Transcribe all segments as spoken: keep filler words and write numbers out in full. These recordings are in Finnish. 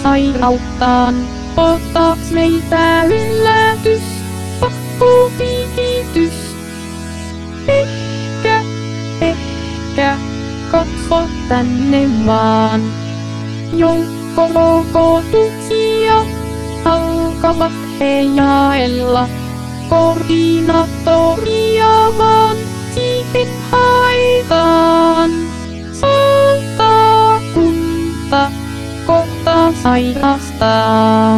sairauttaan. Ottaaks meitä yllätys, pakkopikitys? Ehkä, ehkä, katso tänne vaan. Joukko rokotuksia alkavat he jaella. Koordinaattoria vaan sitten haetaan. Sata kunta kohta sairastaa.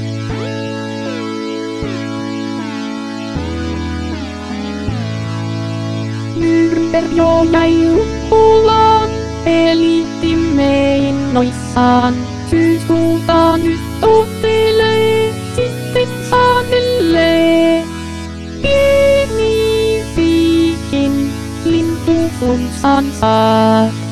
Nyrberg jäi uppulaan, eliittimme innoissaan. Syyskuuta nyt ottelee, sitten saantelee. Pieni piikin lintu flunssaan saa.